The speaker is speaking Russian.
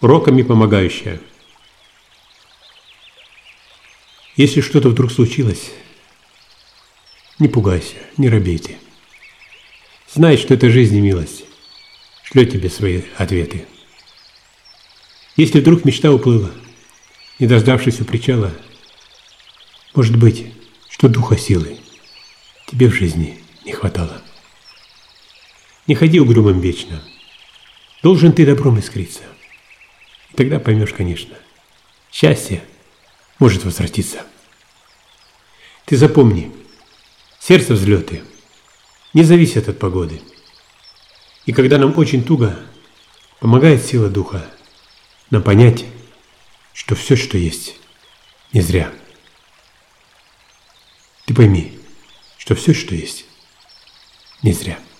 уроками помогающая. Если что-то вдруг случилось, не пугайся, не робей ты. Знай, что это жизнь и милость шлет тебе свои ответы. Если вдруг мечта уплыла, не дождавшись у причала, может быть, что духа силы тебе в жизни не хватало. Не ходи угрюмым вечно, должен ты добром искриться. И тогда поймешь, конечно, счастье может возвратиться. Ты запомни, сердце взлеты не зависят от погоды. И когда нам очень туго, помогает сила духа нам понять, что все, что есть, не зря. Ты пойми, что все, что есть, не зря.